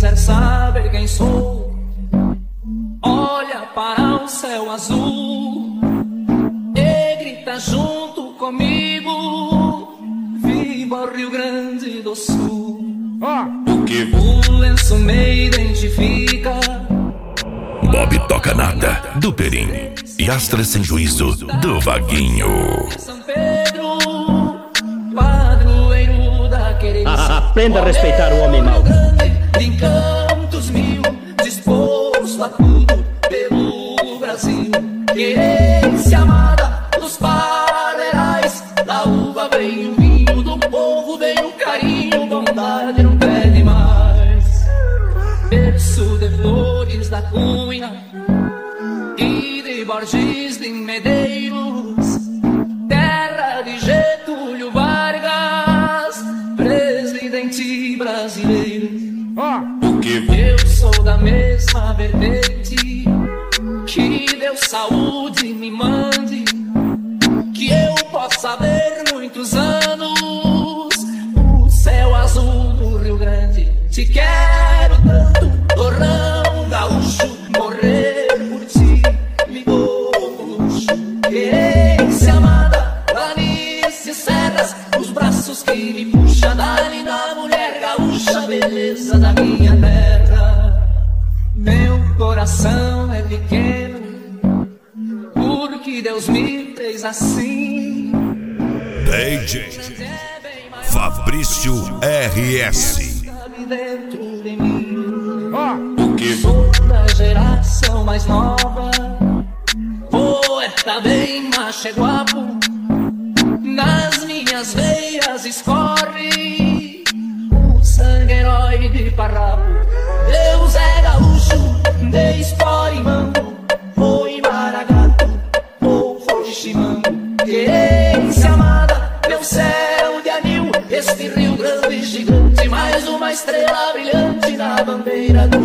quiser saber quem sou, olha para o céu azul e grita junto comigo: viva o Rio Grande do Sul. O que O lenço me identifica. Bob Toca Nada, do Perim. E Astra Sem Juízo, do Vaguinho. São Pedro, padroeiro da querência. Aprenda a respeitar o homem mau. De encantos mil, disposto a tudo pelo Brasil. Querência amada dos pareirais, da uva vem o vinho, do povo vem o carinho, bondade não pede mais. Berço de Flores da Cunha e de Borges de Medeiros, terra de Getúlio Vargas, presidente brasileiro. O que Eu sou da mesma vertente, que Deus saúde me mande, que eu possa ver muitos anos o céu azul do Rio Grande. Te quero tanto, torrão gaúcho, morrer por ti me dou um luxo. Querência amada, planícies, serras, os braços que me puxa da linda mulher gaúcha, beleza da minha terra. Meu coração é pequeno, porque Deus me fez assim. DJ Fabrício RS. Dentro de mim. O que Sou da geração mais nova, poeta bem macho e guapo, nas minhas veias escorre o sangue herói de farrapo. Deus é gaúcho, de espora e mango, foi maragato, ou foi chimango. Querência amada, meu céu de anil, este Rio Grande gigante, mais uma estrela brilhante na bandeira do